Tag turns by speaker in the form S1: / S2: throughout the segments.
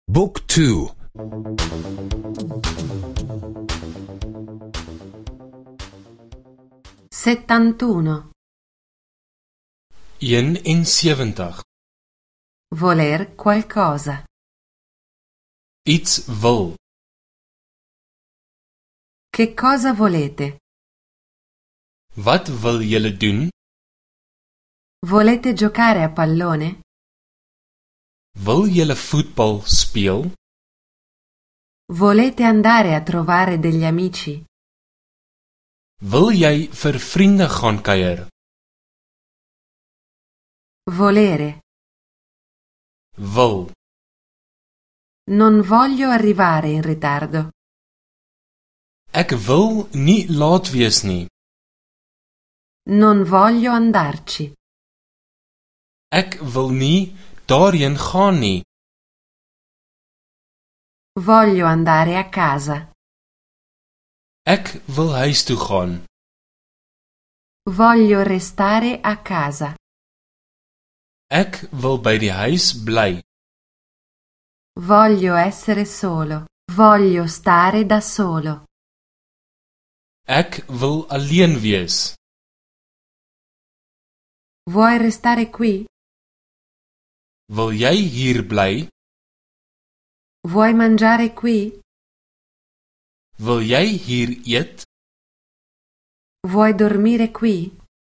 S1: Book 2.
S2: 71.
S3: 71.
S2: Voler qualcosa.
S3: Iets wil.
S2: Che cosa volete?
S3: Wat wil julle doen?
S2: Volete giocare a pallone?
S3: Wil julle voetbal speel?
S2: Volete andare a trovare degli amici?
S3: Wil jy vir vriende gaan kuier?
S2: Volere.
S3: Wil.
S2: Non voglio arrivare in ritardo.
S3: Ek wil nie laat wees nie.
S2: Non voglio andarci.
S3: Ek wil nie daarheen gaan nie.
S2: Voglio andare a casa.
S3: Ek wil huis toe gaan.
S2: Voglio restare a casa.
S3: Ek wil by die huis bly.
S2: Voglio essere solo. Voglio stare da solo.
S3: Ek wil alleen wees.
S2: Vuoi restare qui?
S3: Wil jy hier bly?
S2: Vuoi mangiare qui?
S3: Wil jy hier eet?
S2: Vuoi dormire qui?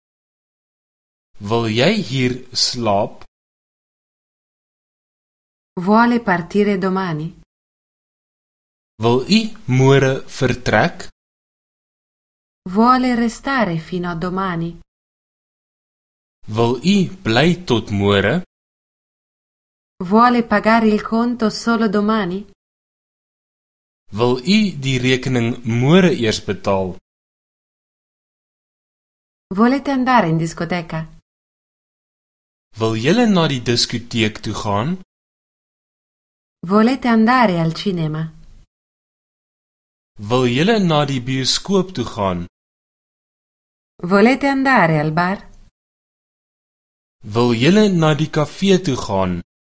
S3: Wil jy hier slaap?
S2: Vuole partire domani?
S3: Wil u môre vertrek?
S2: Vuole restare fino a domani?
S3: Wil u bly tot môre?
S2: Vuole pagare il conto solo domani?
S3: Wil u die rekening môre eers betaal?
S2: Volete andare in discoteca?
S3: Wil julle na die diskoteek toe gaan?
S2: Volete andare al cinema?
S3: Wil julle na die bioskoop toe gaan?
S2: Volete andare al bar?
S3: Wil julle na die kafee toe gaan?